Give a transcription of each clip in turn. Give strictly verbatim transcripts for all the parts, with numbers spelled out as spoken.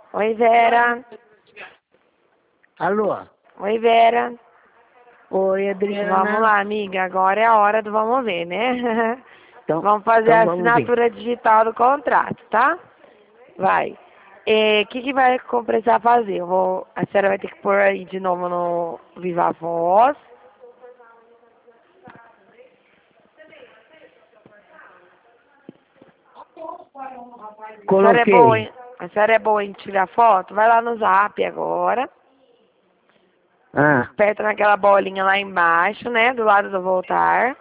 Oi, Vera. Alô? Oi, Vera. Oi, Adriana. Vamos lá, amiga. Agora é a hora do vamos ver, né? Então, Vamos fazer então a vamos ver. assinatura digital do contrato, tá? Vai. O que, que vai precisar fazer? Eu vou, a senhora vai ter que pôr aí de novo no Viva Voz. A senhora é boa, Coloquei. em, a senhora é boa em tirar foto? Vai lá no Zap agora. Ah, Aperta naquela bolinha lá embaixo, né? Do lado do voltar.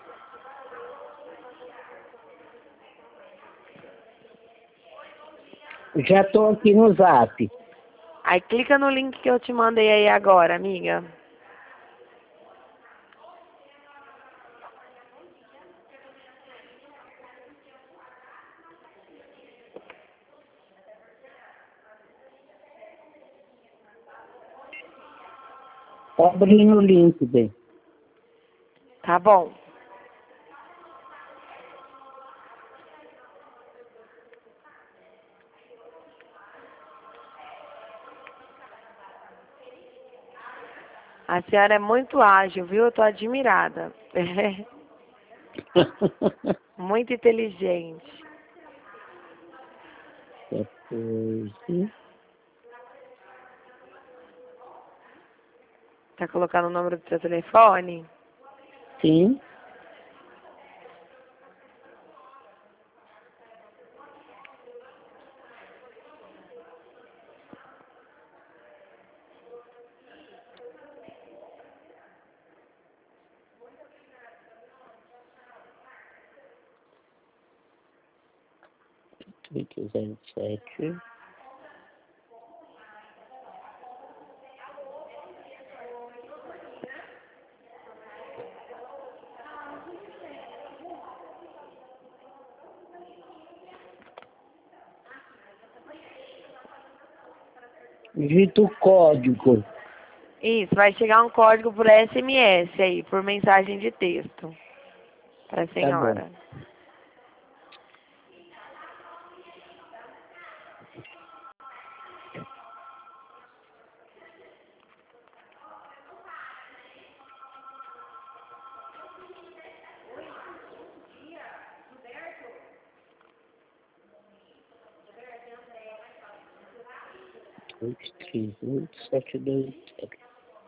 já tô aqui no Zap. Aí clica no link que eu te mandei aí agora, amiga. Tá abrindo o link, bem. Tá bom. A senhora é muito ágil, viu? Eu tô admirada. Muito inteligente. Depois. Tá colocando o número do seu telefone? Sim. oito zero sete. Digita o código. Isso, vai chegar um código por S M S aí, por mensagem de texto. Pra Tá bom. senhora. oito três oito sete dois sete.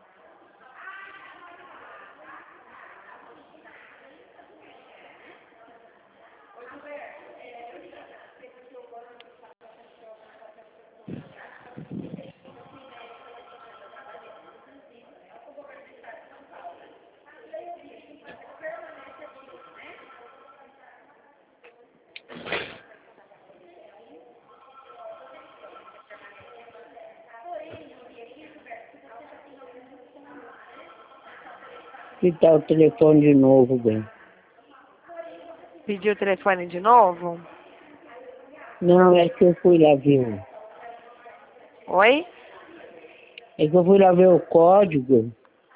E tá o telefone de novo, bem. Pediu o telefone de novo? Não, é que eu fui lá ver. Oi? É que eu fui lá ver o código.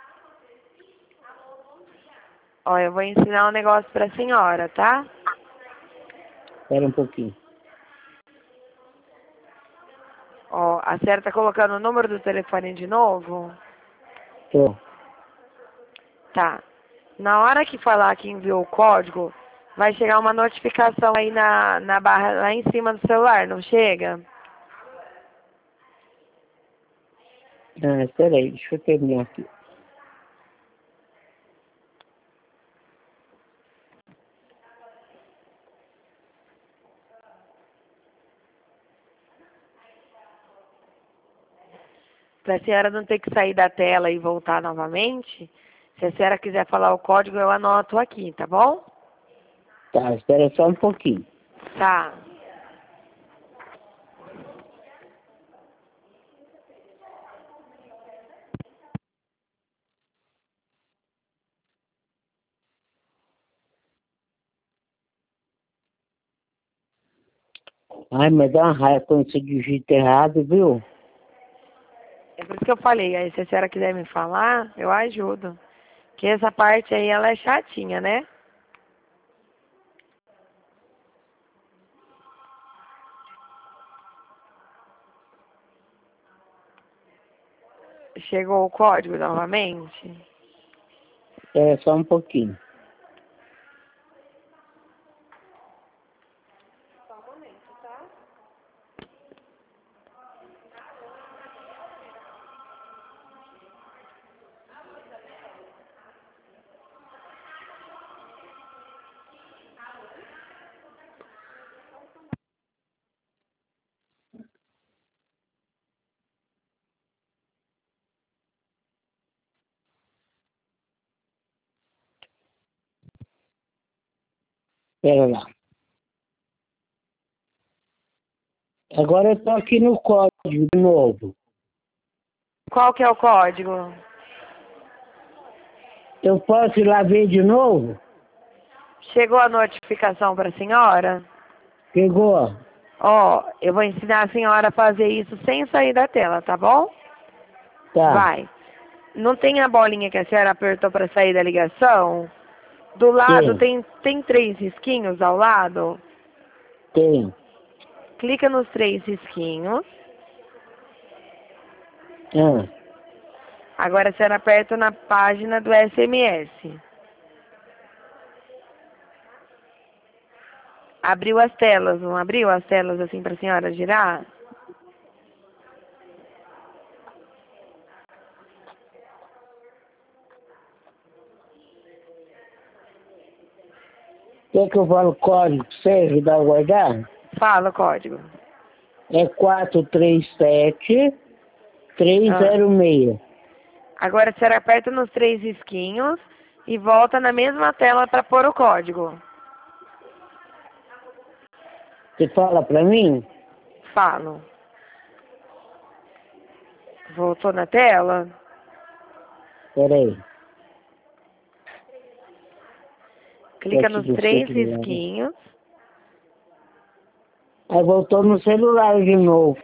Ó, eu vou ensinar um negócio pra senhora, tá? Espera um pouquinho. Ó, a senhora tá colocando o número do telefone de novo? Tô. Tá. Na hora que falar que enviou o código, vai chegar uma notificação aí na, na barra lá em cima do celular, não chega? Ah, espera aí, deixa eu terminar aqui. Pra senhora não ter que sair da tela e voltar novamente, se a senhora quiser falar o código, eu anoto aqui, tá bom? Tá, espera só um pouquinho. Tá. Ai, mas dá uma raiva quando você digita errado, viu? É por isso que eu falei, aí se a senhora quiser me falar, eu ajudo. Porque essa parte aí, ela é chatinha, né? Chegou o código novamente? É, só um pouquinho. Pera lá. Agora eu tô aqui no código de novo. Qual que é o código? Eu posso ir lá ver de novo? Chegou a notificação para a senhora? Pegou? Ó, eu vou ensinar a senhora a fazer isso sem sair da tela, tá bom? Tá. Vai. Não tem a bolinha que a senhora apertou para sair da ligação? Do lado Tem, tem, tem três risquinhos ao lado? tem. Clica nos três risquinhos. Ah, Agora a senhora aperta na página do S M S. Abriu as telas, não abriu as telas assim para a senhora girar? quer que eu fale o código pra você ajudar a guardar? Fala o código. É quatro três sete três Ah. zero seis. Agora a senhora aperta nos três risquinhos e volta na mesma tela para pôr o código. Você fala pra mim? Falo. Voltou na tela? Peraí. Clica Posso nos do três celular. risquinhos. Aí voltou no celular de novo.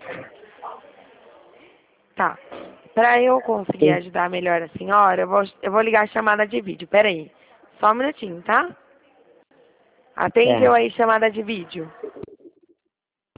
Tá. Para eu conseguir Tem- ajudar melhor a senhora, eu vou, eu vou ligar a chamada de vídeo. Pera aí. Só um minutinho, tá? Atende eu Tá. aí, chamada de vídeo.